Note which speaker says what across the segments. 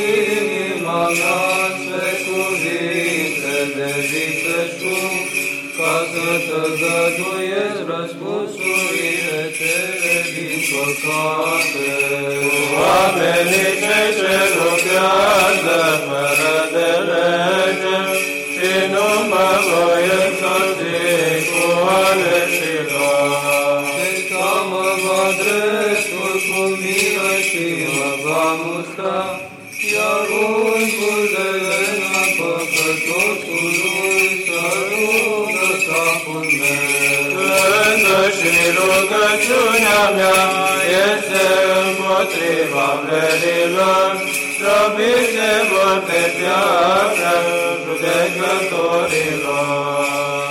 Speaker 1: inima mea spre cuvinte de vicleșug, ca să tăgăduiesc răspunsurile cele din păcate.
Speaker 2: Oamenii ce lucrează fără de lege și nu mă voi însoți cu aleșilor.
Speaker 1: Și ca mă va dreptul cu milă și mă va mustra, iar ungul de lena păcătosului să rugă capul meu.
Speaker 2: Însă și rugăciunea mea este împotriva vlerilor, robiți se vor pe piatră judecătorilor.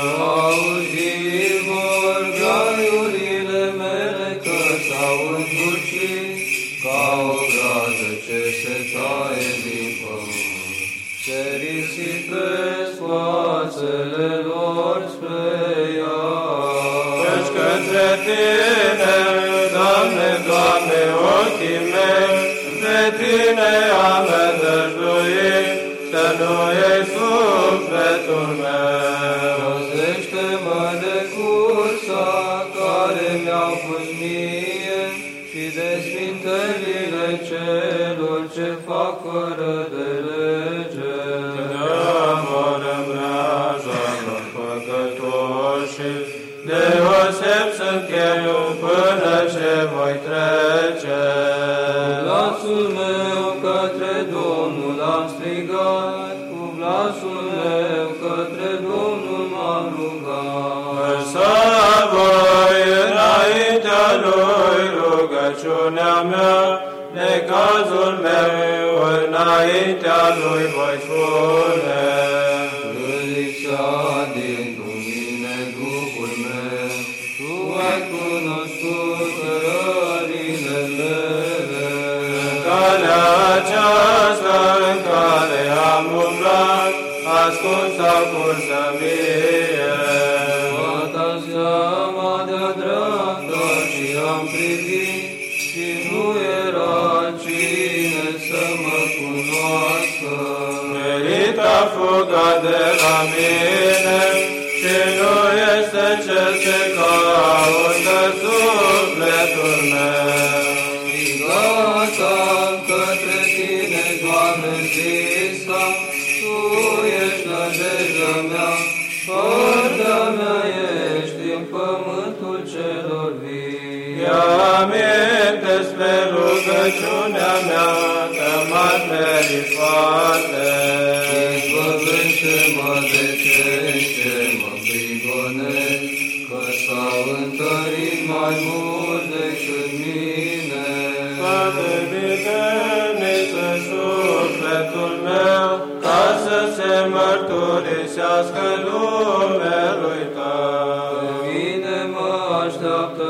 Speaker 1: Auzi vor graiurile mele că s-au îndulcit, ca o gradă ce se taie din pământ. Se risipesc fațele lor spre ea.
Speaker 2: Căci către Tine, Doamne, Doamne, ochii mei, pe Tine am îndrăjduit, să nu iei sufletul meu.
Speaker 1: Păzește-mă de cursa care mi-au pus mie și de sfintelile celor ce fac fără de lege.
Speaker 2: Omorâm rajalor păcătoși, deoseb sunt eu până ce voi trece.
Speaker 1: Glasul meu către Domnul am strigat, cu glasul meu către Domnul m-am rugat.
Speaker 2: Să voi înaintea Lui rugăciunea mea, necazul meu înaintea Lui voi spune.
Speaker 1: Lipsa din mine Duhul meu, Tu ai cunoscut rările mele.
Speaker 2: Calea aceasta în care am umblat, ascuns sau cursă mie.
Speaker 1: Toată seama de-a dreapta și am privit, și nu era cine să mă cunoască.
Speaker 2: Merita fuga de la mine și nu este cel ce caută sufletul meu.
Speaker 1: Strigata către Tine, Doamne, zisa, Tu ești nădejdea mea, părtea mea ești în pământul celor vii.
Speaker 2: Ia aminte spre rugăciunea mea, că m-aș meri foarte.
Speaker 1: Izbăvește-mă de cei ce mă prigonesc, că s-au întărit mai mult decât mine.
Speaker 2: Toate viteniță sufletul meu, ca să se mărturisească numelui Tău.
Speaker 1: Pe mine mă așteaptă